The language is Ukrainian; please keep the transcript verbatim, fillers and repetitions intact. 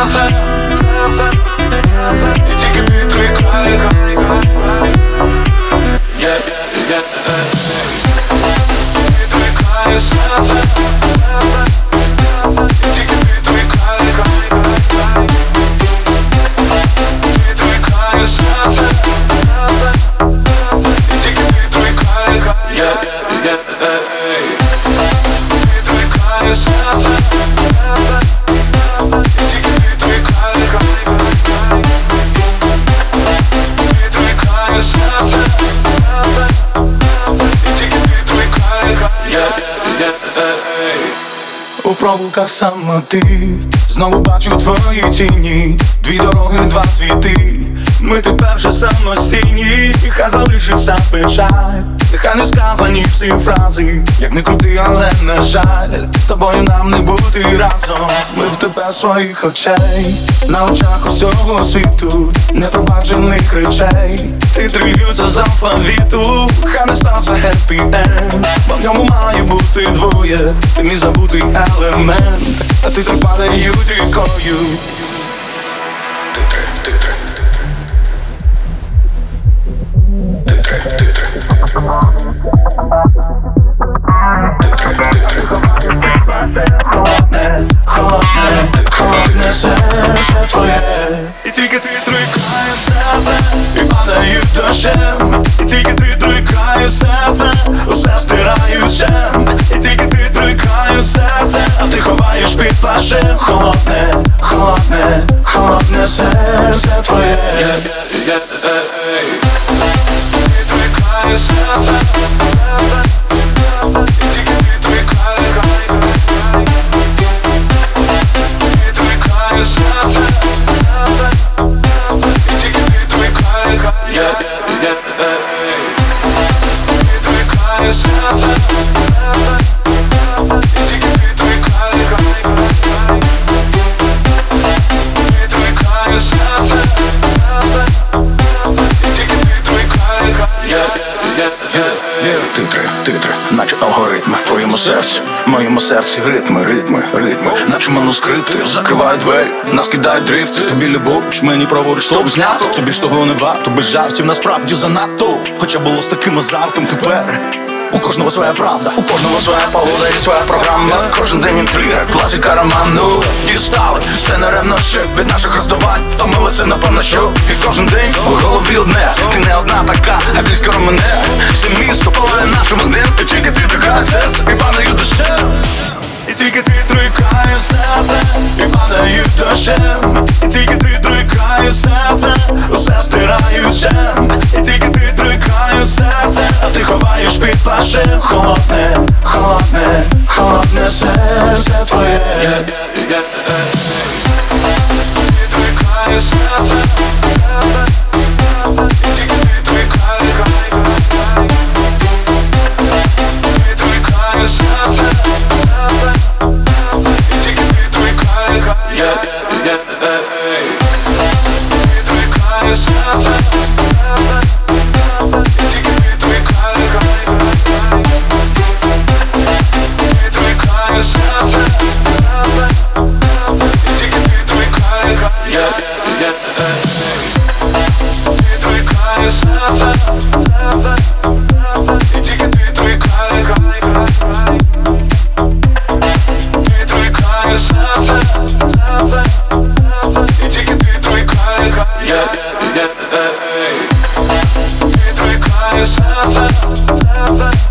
серце, і тільки ти торкає. Yeah, yeah, yeah. Ти торкає серце, і тільки ти торкає. Ти торкає серце, і тільки ти торкає. Yeah, yeah, yeah. Ти торкає серце, і тільки ти торкає. Ти торкає серце, і тільки ти торкає. Yeah, yeah, yeah. У провулках самоти знову бачу твої тіні. Дві дороги, два світи. Ми тепер вже самостійні. І хай залишиться печаль, нехай не сказані всі фрази. Як не крути, але на жаль, з тобою нам не бути разом. Змив тебе своїх очей, на очах усього світу, непробачених речей. Ти триються з алфавіту. Хай не стався happy end, бо в ньому має бути двоє. Ти мій забутий елемент, а ти так падаю дикою. Титри, титри. Титри, титри. Титри, титри. Холодне серце твоє, і тільки ти торкаєш серце, і падають дощем. І тільки ти торкаєш серце, усе стираючи. І тільки ти торкаєш серце, а ти ховаєш під плащем. Холодне, холодне, холодне серце твоє. Ти торкаєш серце, і тільки ти торкає. Ти торкаєш серце, і тільки ти торкає. Yeah, yeah, yeah. Ти торкаєш серце, і тільки ти торкає. Ти торкаєш серце, і тільки ти торкає. Yeah, yeah, yeah, yeah. Титри, титри, наче алгоритми в твоєму серці, в моєму серці ритми, ритми, ритми, наче манускрипти. Закривають двері, нас кидають дрифти. Тобі любович, мені праворуч стоп знято. Це більш того не варто, без жартів насправді занадто. Хоча було з таким азартом тепер. У кожного своя правда, у кожного своя погода і своя програма. Кожен день інтрига, класика роману. Дістали, все неремно ще від наших розставань. Втомилися, напевно, що і кожен день у голові одне. Ти не одна така, а близько мене. Все місто палає нашим вогнем. І тільки ти торкаєш серце, і падають дощем. І тільки ти торкаєш серце, і падають дощем. І тільки ти торкаєш серце, усе стираючи. І тільки ти торкаєш серце, а ти ховаєш під плащем. Холодне, холодне, холодне серце твоє. Yeah, yeah, yeah. Ти торкаєш серце, і тільки ти торкає. Ти торкаєш серце, і тільки ти торкає. Yeah, yeah, yeah. Ти торкаєш серце, і тільки ти торкає. Ти торкаєш серце, і тільки ти торкає. Yeah, yeah, yeah. Ти торкаєш серце, і тільки ти торкає. Ти торкаєш серце, і тільки ти торкає. Yeah, yeah, yeah. Ти торкаєш серце.